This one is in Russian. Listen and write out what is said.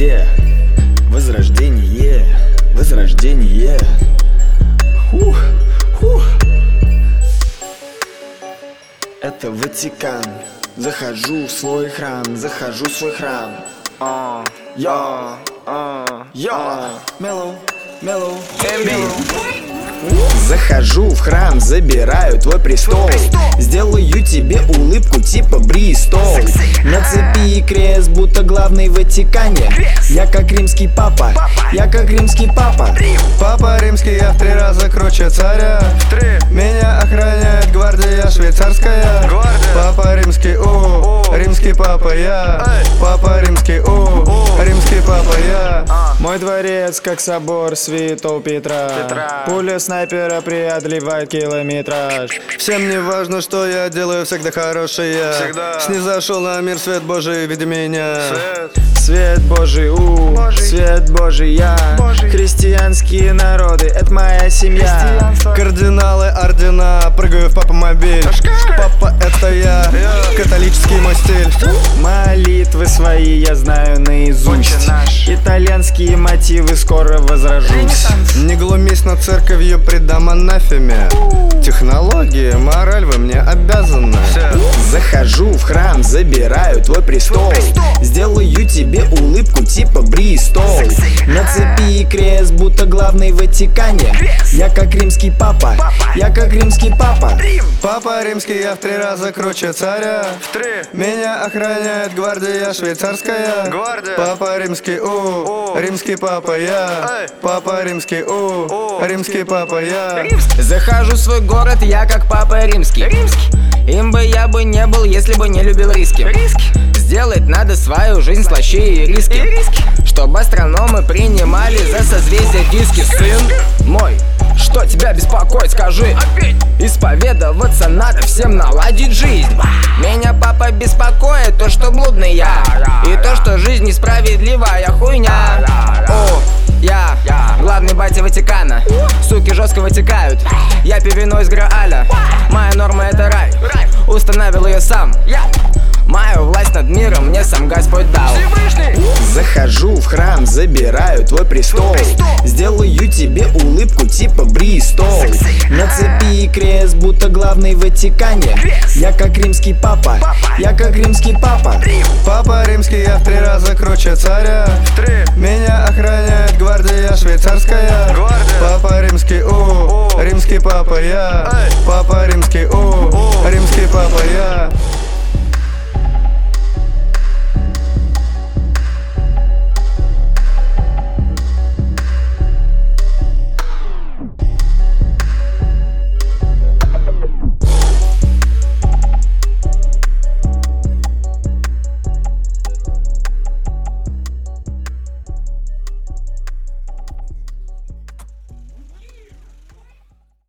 Возрождение, возрождение, возрождение. Фух, фух. Это Ватикан. Захожу в свой храм, захожу в свой храм. Йо, мелоу, мелоу, мелоу. Захожу в храм, забираю твой престол. Сделаю тебе улыбку типа Бристол. На цепи крест, будто главный в Ватикане. Я как римский папа, я как римский папа. Папа римский, я в 3 раза круче царя. Меня охраняет гвардия швейцарская. Папа римский, римский папа я. Папа римский, римский папа я. Мой дворец как собор святого Петра. Пуля снайпера преодолевает километраж. Всем не важно, что я делаю, всегда хорошее. Снизошел на мир свет Божий в виде меня. Свет Божий, свет Божий я. Христианские народы, это моя семья. Кардиналы, ордена, прыгаю в папа-мобиль. Папа это я, католический мой стиль. Молитвы свои я знаю наизусть. Итальянские мотивы скоро возражусь. Не глумись над церковью, предам анафеме. Технологии, мораль вы мне обязаны. Захожу в храм, забираю твой престол. Сделаю тебе улыбку типа Бристол. На цепи крест, будто главный в Ватикане. Я как римский папа, я как римский папа. Папа римский, я в 3 раза круче царя. Меня охраняет гвардия швейцарская. Папа римский, римский папа я. Папа римский, римский папа я. Захожу в свой город, я как папа римский. Им бы я бы не был, если бы не любил риски. Сделать надо свою жизнь слаще и риски. Чтобы астрономы принимали за созвездие диски. Сын мой, что тебя беспокоит, скажи. Исповедоваться надо, всем наладить жизнь. Меня папа беспокоит то, что блудный я. И то, что жизнь несправедливая хуйня. Я главный батя Ватикана. Суки жестко вытекают. Я пью вино из Грааля. Моя норма это рай. Установил ее сам. Мою власть над миром мне сам Господь дал. Захожу в храм, забираю твой престол. Сделаю тебе улыбку типа Бристол. На цепи крест, будто главный в Ватикане. Я как римский папа, я как римский папа. Папа римский, я в 3 раза круче царя. Меня охраняет гвардия швейцарская. Папа римский, римский папа я. Папа римский, римский папа я.